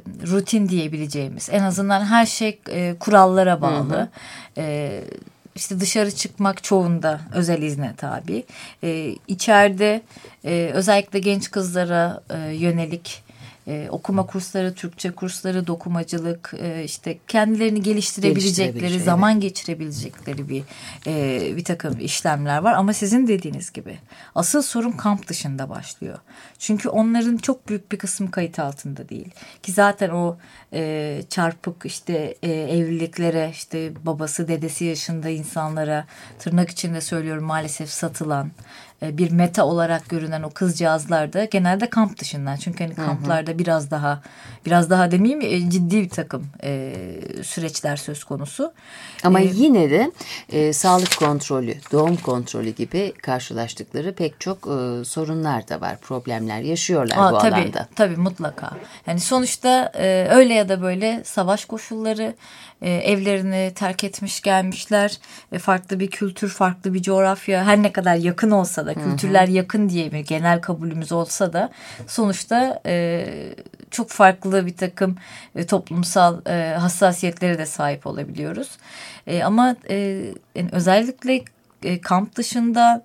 Speaker 2: rutin diyebileceğimiz. En azından her şey e, kurallara bağlı. Hı hı. E, işte dışarı çıkmak çoğunda özel izne tabi. E, içeride e, özellikle genç kızlara e, yönelik Ee, okuma kursları, Türkçe kursları, dokumacılık, e, işte kendilerini geliştirebilecekleri, zaman evet. geçirebilecekleri bir e, bir takım işlemler var. Ama sizin dediğiniz gibi asıl sorun kamp dışında başlıyor. Çünkü onların çok büyük bir kısmı kayıt altında değil. Ki zaten o e, çarpık işte e, evliliklere, işte babası, dedesi yaşında insanlara, tırnak içinde söylüyorum, maalesef satılan, bir meta olarak görünen o kızcağızlar da genelde kamp dışından. Çünkü hani kamplarda hı hı. biraz daha biraz daha demeyeyim ciddi bir takım e, süreçler söz konusu.
Speaker 3: Ama
Speaker 2: ee,
Speaker 3: yine de e, sağlık kontrolü, doğum kontrolü gibi karşılaştıkları pek çok e, sorunlar da var. Problemler yaşıyorlar Aa, bu
Speaker 2: tabii,
Speaker 3: alanda.
Speaker 2: Tabii mutlaka. Yani sonuçta e, öyle ya da böyle savaş koşulları, e, evlerini terk etmiş gelmişler. E, farklı bir kültür, farklı bir coğrafya, her ne kadar yakın olsa da, kültürler hı hı. yakın diye bir genel kabulümüz olsa da sonuçta e, çok farklı bir takım e, toplumsal e, hassasiyetlere de sahip olabiliyoruz. E, ama e, yani özellikle e, kamp dışında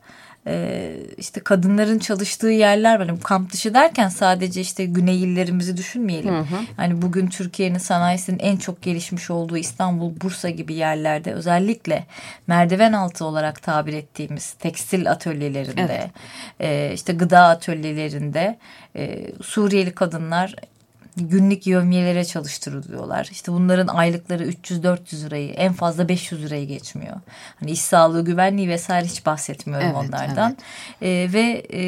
Speaker 2: e, işte kadınların çalıştığı yerler var. Yani kamp dışı derken sadece işte güney illerimizi düşünmeyelim. Hı hı. Hani bugün Türkiye'nin sanayisinin en çok gelişmiş olduğu İstanbul, Bursa gibi yerlerde özellikle merdiven altı olarak tabir ettiğimiz tekstil atölyelerinde, evet. e, işte gıda atölyelerinde e, Suriyeli kadınlar günlük yevmiyelere çalıştırılıyorlar. İşte bunların aylıkları üç yüz dört yüz lirayı, en fazla beş yüz lirayı geçmiyor. Hani iş sağlığı, güvenliği vesaire hiç bahsetmiyorum evet, onlardan. Evet. E, ve e,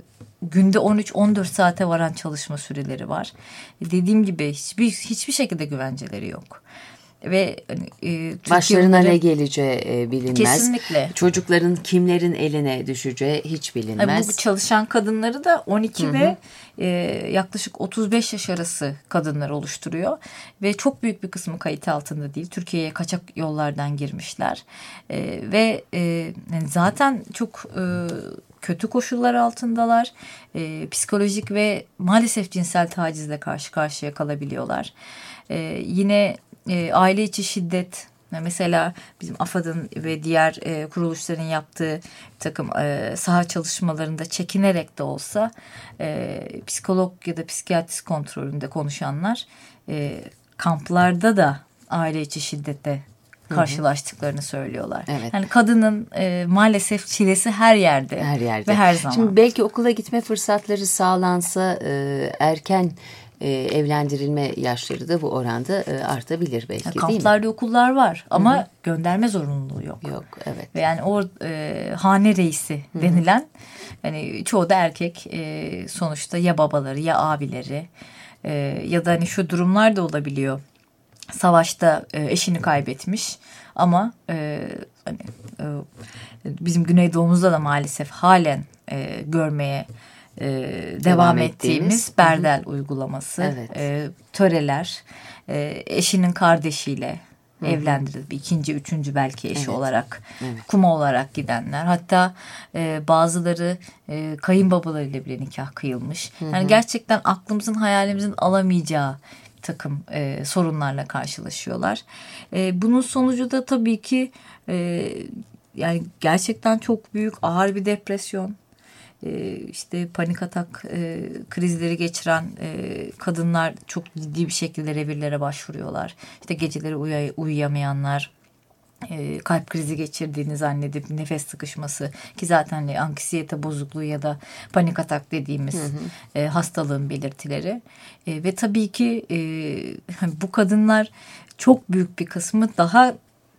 Speaker 2: günde on üç on dört saate varan çalışma süreleri var. E, dediğim gibi hiçbir hiçbir şekilde güvenceleri yok. Ve e,
Speaker 3: başlarına ne geleceği e, bilinmez.
Speaker 2: Kesinlikle.
Speaker 3: Çocukların kimlerin eline düşeceği hiç bilinmez.
Speaker 2: Yani bu çalışan kadınları da on iki hı hı. ve e, yaklaşık otuz beş yaş arası kadınlar oluşturuyor. Ve çok büyük bir kısmı kayıt altında değil. Türkiye'ye kaçak yollardan girmişler. E, ve e, yani zaten çok e, kötü koşullar altındalar. E, psikolojik ve maalesef cinsel tacizle karşı karşıya kalabiliyorlar. E, yine E, aile içi şiddet, mesela bizim AFAD'ın ve diğer e, kuruluşların yaptığı bir takım e, saha çalışmalarında çekinerek de olsa e, psikolog ya da psikiyatrist kontrolünde konuşanlar e, kamplarda da aile içi şiddete karşılaştıklarını söylüyorlar. Evet. Yani kadının e, maalesef çilesi her yerde,
Speaker 3: her yerde
Speaker 2: ve her zaman.
Speaker 3: Şimdi belki okula gitme fırsatları sağlansa e, erken e, evlendirilme yaşları da bu oranda e, artabilir belki, ya, değil mi?
Speaker 2: Kamplarda okullar var ama hı-hı. gönderme zorunluluğu yok.
Speaker 3: Yok, evet.
Speaker 2: Ve yani o e, hane reisi hı-hı. denilen, hani çoğu da erkek, e, sonuçta ya babaları ya abileri e, ya da hani şu durumlar da olabiliyor. Savaşta e, eşini kaybetmiş ama e, hani, e, bizim Güneydoğumuzda da maalesef halen e, görmeye e, devam, devam ettiğimiz, ettiğimiz Berdel hı hı. uygulaması, evet. e, töreler, e, eşinin kardeşiyle Hı hı. Evlendirilip ikinci, üçüncü belki eşi evet. olarak,
Speaker 3: evet.
Speaker 2: kuma olarak gidenler. Hatta e, bazıları e, kayınbabalarıyla bile nikah kıyılmış. Hı hı. Yani gerçekten aklımızın, hayalimizin alamayacağı takım e, sorunlarla karşılaşıyorlar. E, bunun sonucu da tabii ki e, yani gerçekten çok büyük, ağır bir depresyon. Ee, işte panik atak e, krizleri geçiren e, kadınlar çok ciddi bir şekilde revirlere başvuruyorlar. İşte geceleri uy- uyuyamayanlar, e, kalp krizi geçirdiğini zannedip nefes sıkışması, ki zaten e, anksiyete bozukluğu ya da panik atak dediğimiz hı hı. E, hastalığın belirtileri. E, ve tabii ki e, bu kadınlar çok büyük bir kısmı daha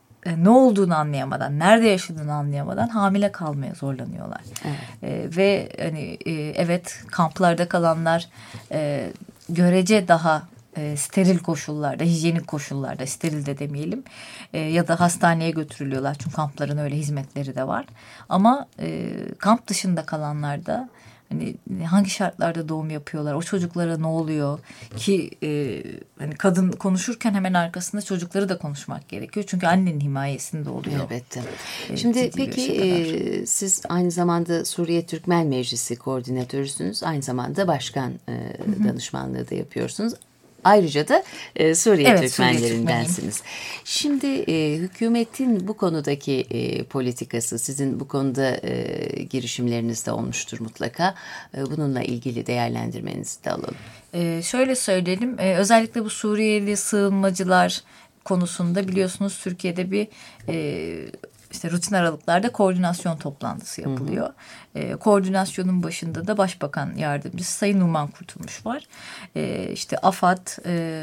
Speaker 2: ne olduğunu anlayamadan, nerede yaşadığını anlayamadan hamile kalmaya zorlanıyorlar. Evet. E, ve hani e, evet, kamplarda kalanlar e, görece daha e, steril koşullarda, hijyenik koşullarda, steril de demeyelim, e, ya da hastaneye götürülüyorlar. Çünkü kampların öyle hizmetleri de var. Ama e, kamp dışında kalanlar da hani hangi şartlarda doğum yapıyorlar, o çocuklara ne oluyor ki e, hani kadın konuşurken hemen arkasında çocukları da konuşmak gerekiyor. Çünkü annenin himayesinde oluyor.
Speaker 3: Elbette. E, Şimdi peki e, siz aynı zamanda Suriye Türkmen Meclisi koordinatörüsünüz. Aynı zamanda başkan e, danışmanlığı da yapıyorsunuz. Ayrıca da e, Suriye evet, Türkmenlerindensiniz. Şimdi e, hükümetin bu konudaki e, politikası, sizin bu konuda e, girişimleriniz de olmuştur mutlaka. E, bununla ilgili değerlendirmenizi de alalım.
Speaker 2: E, şöyle söyleyelim, e, özellikle bu Suriyeli sığınmacılar konusunda biliyorsunuz Türkiye'de bir e, işte rutin aralıklarda koordinasyon toplantısı yapılıyor. Hı hı. E, koordinasyonun başında da Başbakan Yardımcısı Sayın Numan Kurtulmuş var. E, işte AFAD e,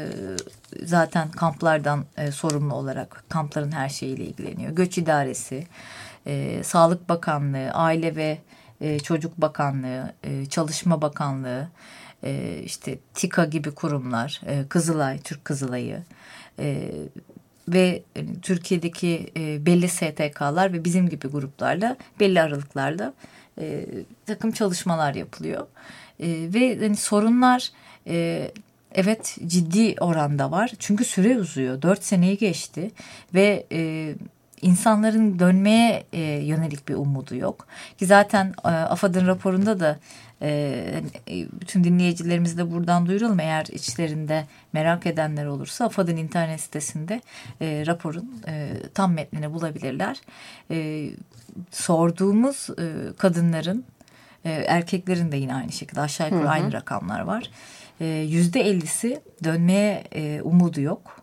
Speaker 2: zaten kamplardan e, sorumlu olarak kampların her şeyiyle ilgileniyor. Göç İdaresi, e, Sağlık Bakanlığı, Aile ve e, Çocuk Bakanlığı, e, Çalışma Bakanlığı, e, işte TİKA gibi kurumlar, e, Kızılay, Türk Kızılay'ı, e, ve Türkiye'deki e, belli S T K'lar ve bizim gibi gruplarla belli aralıklarla e, takım çalışmalar yapılıyor. E, ve hani sorunlar e, evet ciddi oranda var. Çünkü süre uzuyor. Dört seneyi geçti ve e, insanların dönmeye e, yönelik bir umudu yok. Ki zaten e, AFAD'ın raporunda da e, bütün dinleyicilerimizi de buradan duyuralım. Eğer içlerinde merak edenler olursa AFAD'ın internet sitesinde e, raporun e, tam metnini bulabilirler. E, sorduğumuz e, kadınların, e, erkeklerin de yine aynı şekilde aşağı yukarı hı hı. aynı rakamlar var. Yüzde ellisi dönmeye e, umudu yok.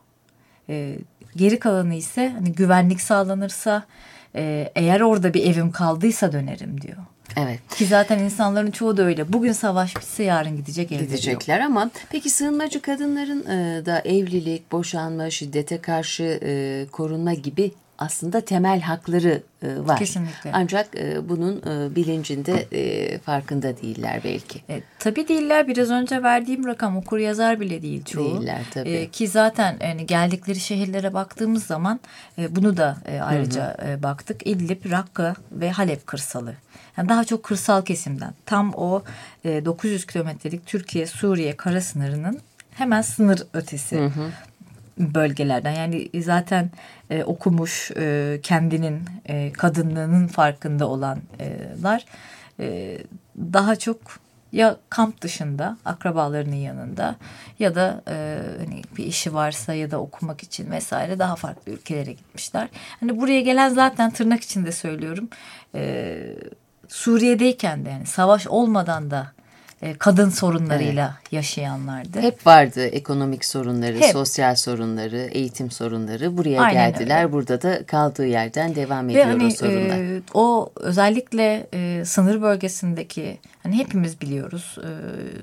Speaker 2: E, Geri kalanı ise hani güvenlik sağlanırsa, e, eğer orada bir evim kaldıysa dönerim diyor.
Speaker 3: Evet.
Speaker 2: Ki zaten insanların çoğu da öyle. Bugün savaş bitse yarın gidecek evleri
Speaker 3: Gidecekler yok. Ama peki sığınmacı kadınların e, da evlilik, boşanma, şiddete karşı e, korunma gibi aslında temel hakları e, var.
Speaker 2: Kesinlikle.
Speaker 3: Ancak e, bunun e, bilincinde e, farkında değiller belki.
Speaker 2: E, tabii değiller. Biraz önce verdiğim rakam okur yazar bile değil çoğu.
Speaker 3: Değiller tabii. E,
Speaker 2: ki zaten yani geldikleri şehirlere baktığımız zaman e, bunu da e, ayrıca hı hı. E, baktık. İdlib, Rakka ve Halep kırsalı. Yani daha çok kırsal kesimden. Tam o e, dokuz yüz kilometrelik Türkiye-Suriye kara sınırının hemen sınır ötesi. Hı hı. Bölgelerden, yani zaten e, okumuş, e, kendinin e, kadınlığının farkında olanlar e, daha çok ya kamp dışında akrabalarının yanında ya da e, hani bir işi varsa ya da okumak için vesaire daha farklı ülkelere gitmişler. Hani buraya gelen zaten tırnak içinde söylüyorum e, Suriye'deyken de, yani savaş olmadan da kadın sorunlarıyla evet. yaşayanlardı.
Speaker 3: Hep vardı ekonomik sorunları, Hep. sosyal sorunları, eğitim sorunları. Buraya Aynen geldiler. Öyle. Burada da kaldığı yerden devam ediyor hani, o sorunlar.
Speaker 2: E, o özellikle e, sınır bölgesindeki, hani hepimiz biliyoruz. E,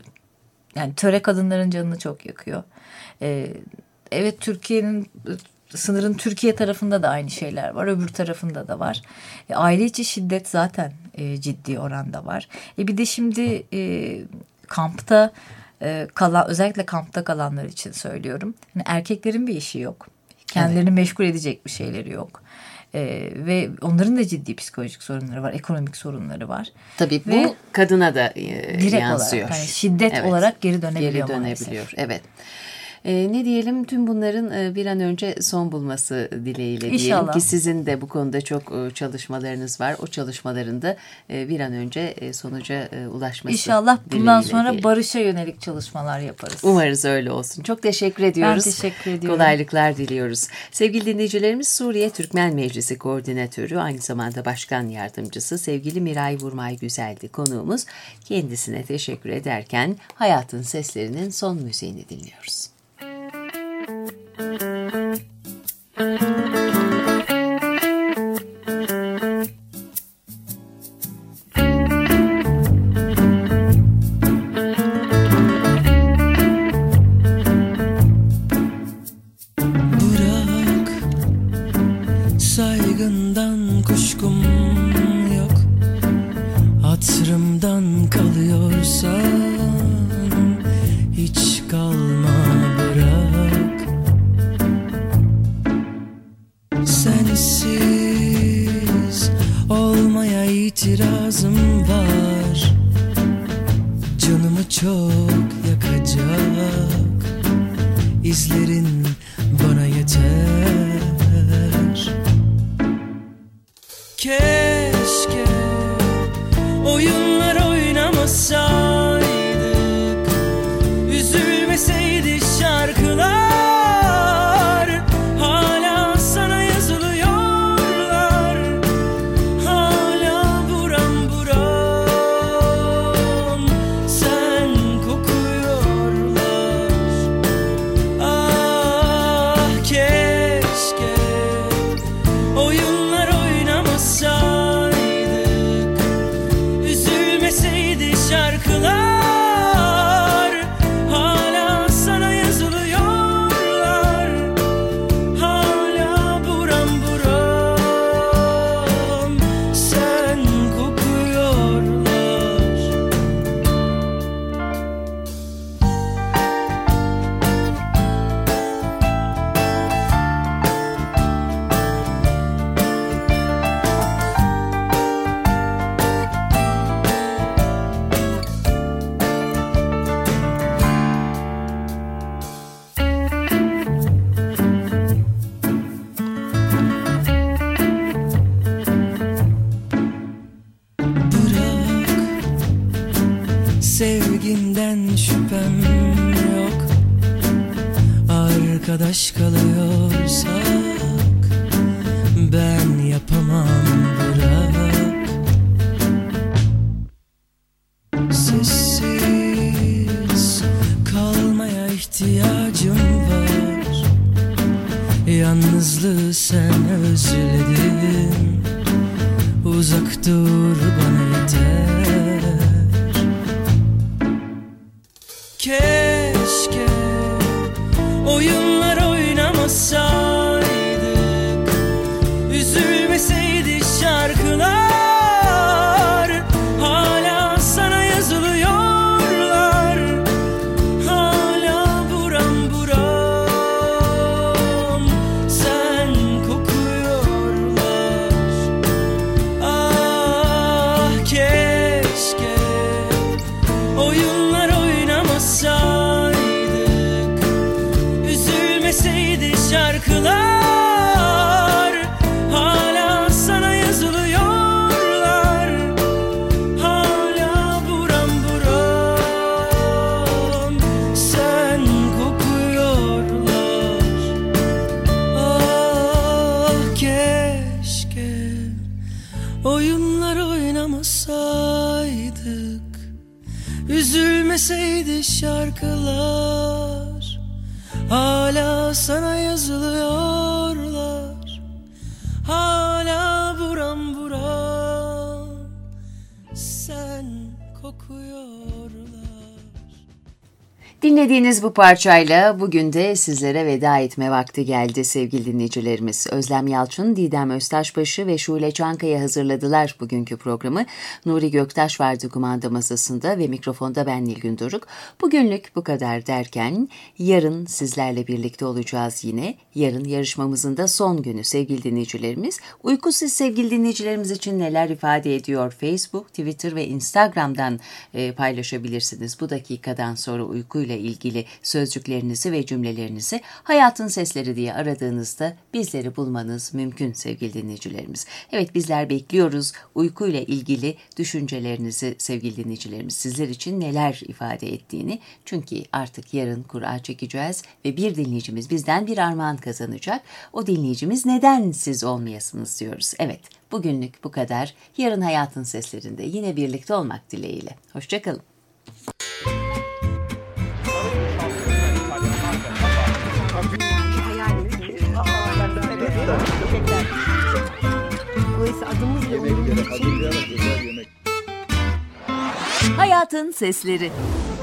Speaker 2: yani töre kadınların canını çok yakıyor. E, evet, Türkiye'nin sınırın Türkiye tarafında da aynı şeyler var. Öbür tarafında da var. E, aile içi şiddet zaten e, ciddi oranda var. E, bir de şimdi e, kampta e, kalan, özellikle kampta kalanlar için söylüyorum. Yani erkeklerin bir işi yok. Kendilerini evet. meşgul edecek bir şeyleri yok. Ee, ve onların da ciddi psikolojik sorunları var, ekonomik sorunları var.
Speaker 3: Tabii bu ve kadına da e,
Speaker 2: direkt
Speaker 3: yansıyor.
Speaker 2: Olarak, yani şiddet evet. olarak geri dönebiliyor.
Speaker 3: Geri dönebiliyor, maalesef. Evet. E, ne diyelim, tüm bunların e, bir an önce son bulması dileğiyle diyelim
Speaker 2: İnşallah.
Speaker 3: ki sizin de bu konuda çok e, çalışmalarınız var. O çalışmaların da e, bir an önce e, sonuca e, ulaşması
Speaker 2: İnşallah bundan sonra
Speaker 3: diyelim.
Speaker 2: barışa yönelik çalışmalar yaparız.
Speaker 3: Umarız öyle olsun. Çok teşekkür ediyoruz.
Speaker 2: Ben teşekkür ediyorum.
Speaker 3: Kolaylıklar diliyoruz. Sevgili dinleyicilerimiz, Suriye Türkmen Meclisi Koordinatörü, aynı zamanda Başkan Yardımcısı sevgili Miray Vurmay Güzeldi konuğumuz. Kendisine teşekkür ederken Hayatın Seslerinin son müziğini dinliyoruz.
Speaker 5: Saygından kuşkum yok, hatırımdan kalıyorsan hiç kalma, bırak. Sensiz olmaya itirazım var, canımı çok yakacak izlerin bana yeter. Keşke oyunlar oynamasaydık, üzülmeseydi şarkılar. Hala sana yazılıyorlar, hala buram buram sen kokuyorlar. Ah keşke oyunlar oynamasaydık, üzülmeseydi şarkılar. Hala sana yazılıyorlar, hala buram buram sen kokuyorlar. Bırak, sevginden şüphem yok. Arkadaş kalıyorsak ben yapamam, bırak. Sessiz kalmaya ihtiyacım var, yalnızlığı sen özledin. Uzak dur bana yeter. Keşke oyunlar oynamasaydık, üzülmeseydi şarkılar. Hala sana yazılıyorlar, hala buram buram sen kokuyorlar. Ah keşke oyunlar oynamasaydık, üzülmeseydi şarkılar. Hala sana yazılıyorlar, hala buram buram sen kokuyorlar. Ah keşke oyunlar oynamasaydık, üzülmeseydi şarkılar. Hala sana yazılıyorlar, hala buram buram sen kokuyorlar.
Speaker 3: Dinlediğiniz bu parçayla bugün de sizlere veda etme vakti geldi sevgili dinleyicilerimiz. Özlem Yalçın, Didem Öztaşbaşı ve Şule Çankaya hazırladılar bugünkü programı. Nuri Göktaş vardı kumanda masasında ve mikrofonda ben Nilgün Doruk. Bugünlük bu kadar derken yarın sizlerle birlikte olacağız yine. Yarın yarışmamızın da son günü sevgili dinleyicilerimiz. Uyku siz sevgili dinleyicilerimiz için neler ifade ediyor? Facebook, Twitter ve Instagram'dan e, paylaşabilirsiniz. Bu dakikadan sonra uykuyla uykuyla ilgili sözcüklerinizi ve cümlelerinizi Hayatın Sesleri diye aradığınızda bizleri bulmanız mümkün sevgili dinleyicilerimiz. Evet, bizler bekliyoruz uykuyla ilgili düşüncelerinizi sevgili dinleyicilerimiz. Sizler için neler ifade ettiğini. Çünkü artık yarın kura çekeceğiz ve bir dinleyicimiz bizden bir armağan kazanacak. O dinleyicimiz neden siz olmayasınız diyoruz. Evet, bugünlük bu kadar. Yarın Hayatın Seslerinde yine birlikte olmak dileğiyle. Hoşçakalın. Hayatın Sesleri.